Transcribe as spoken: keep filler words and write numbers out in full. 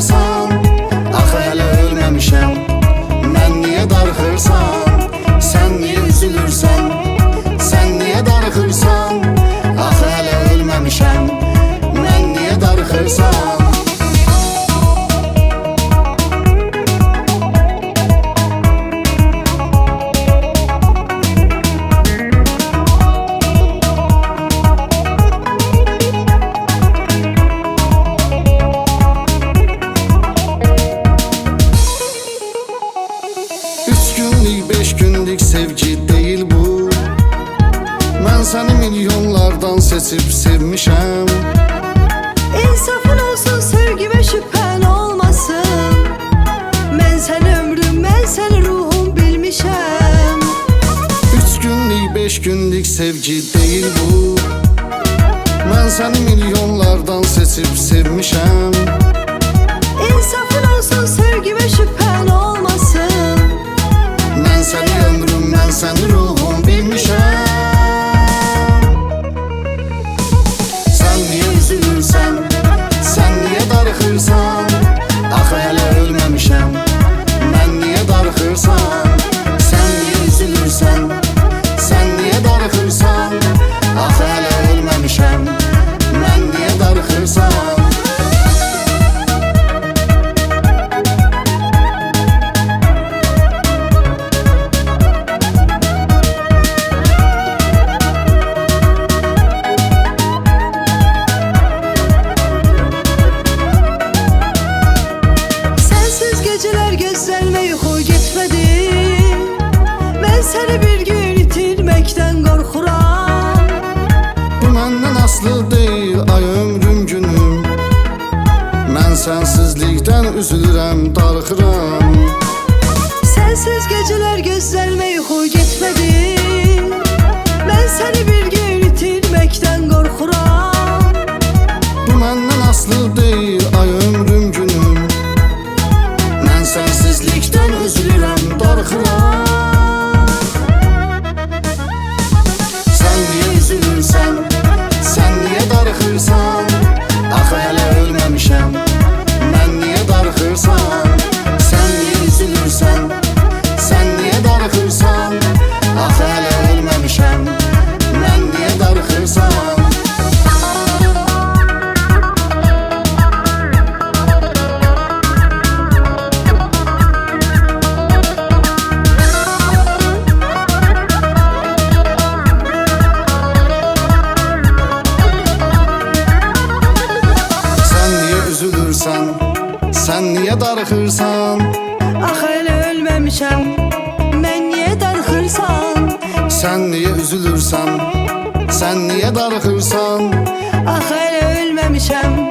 darıxırsan? Axı hələ ölməmişəm, mən niyə darıxırsan? Sən niyə üzülürsən? Sən niyə darıxırsan? Axı hələ ölməmişəm, mən niyə darıxırsan? Beş günlük sevgi değil bu. Mən səni milyonlardan seçib sevmişəm. İnsafın olsun, sevgime şüphen olmasın. Mən səni ömrüm, mən səni ruhum bilmişəm. Üç günlük, beş günlük sevgi değil bu. Mən səni milyonlardan seçib sevmişəm. İnsafın olsun, sevgime şüphen olmasın. Mən səni ömrüm, mən səni ruhum bilmişəm. Sən niyə üzülürsən? Sən niyə darıxırsan? Axı hələ ölməmişəm, mən niyə darıxırsan? Sən niyə üzülürsən? Sən niyə darıxırsan? Axı hələ ölməmişəm, mən niyə darıxırsan? Geceler gözlerime yuxu getmədi. Mən səni bir gün itirməkdən qorxuram. Bu məndən aslı deyil, ay ömrüm günüm. Mən sənsizlikdən üzülürəm, darıxıram. Sensiz geceler gözlerime yuxu getmədi. Mən səni bir gün itirməkdən qorxuram. Bu məndən aslı deyil, ay ömrüm günüm. Mən sənsizlikdən üzülürəm, darıxıram. Sən niyə üzülürsən? Sən niyə darıxırsan? Axı hələ ölməmişəm, mən niyə darıxırsan? Sən niyə üzülürsən? Sən niyə darıxırsan? Axı hələ ölməmişəm, mən niyə darıxırsan? Sən niyə darıxırsan? Axı hələ ölməmişəm, mən niyə darıxırsan? Sən niyə üzülürsən? Sən niyə darıxırsan? Axı hələ ölməmişəm,